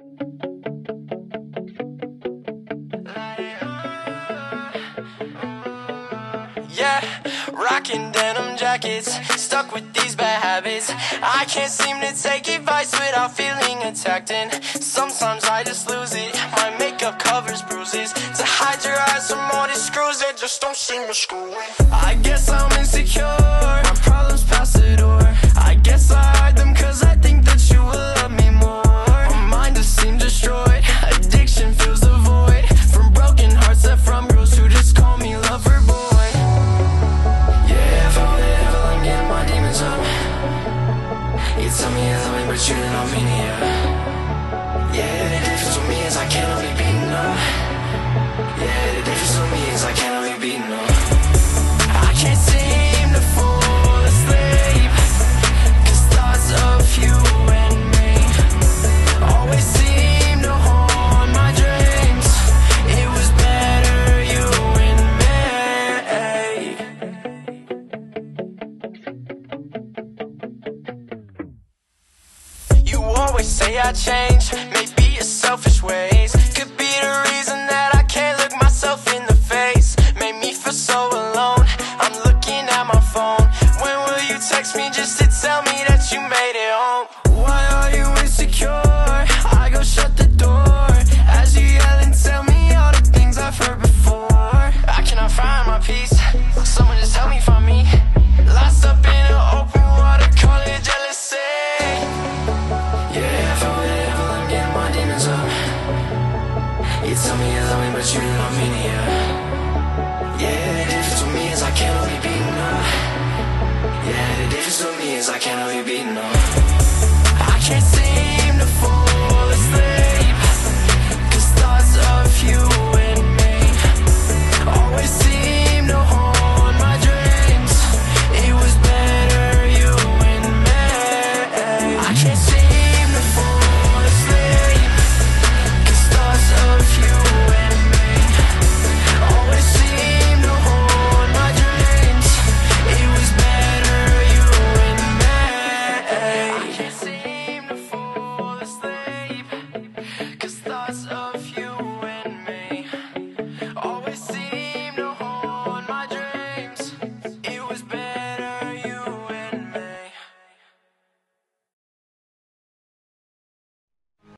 Yeah, rocking denim jackets, stuck with these bad habits. I can't seem to take advice without feeling attacked, and sometimes I just lose it. My makeup covers bruises to hide your eyes from all these screws that just don't seem to screw in. I guess I'm insecure, my problems past the door. I guess I hide them cause I think that you will love me more. My mind just seems destroyed, addiction fills the void. From broken hearts that from girls who just call me lover boy. You tell me you love me, but you don't know me, yeah, the difference with me is I can't be beaten up. Yeah, the difference with me is I can't be beaten up. I can't seem to fall asleep, cause thoughts of you and me always seem to haunt my dreams. It was better, you and me. You always say I changed, maybe it's selfish ways. Could be the reason that I can't look myself in the face. Made me feel so alone, I'm looking at my phone. When will you text me just to tell me that you made it home? Why are you insecure? I go shut the door as you yell and tell me all the things I've heard before. I cannot find my peace, someone just help me find me. Lost up in an open water, call it jealousy. You tell me you love me, but you don't love me, yeah, the difference with me is I can't be beaten up. Yeah, the difference with me is I can't be beaten up. I can't say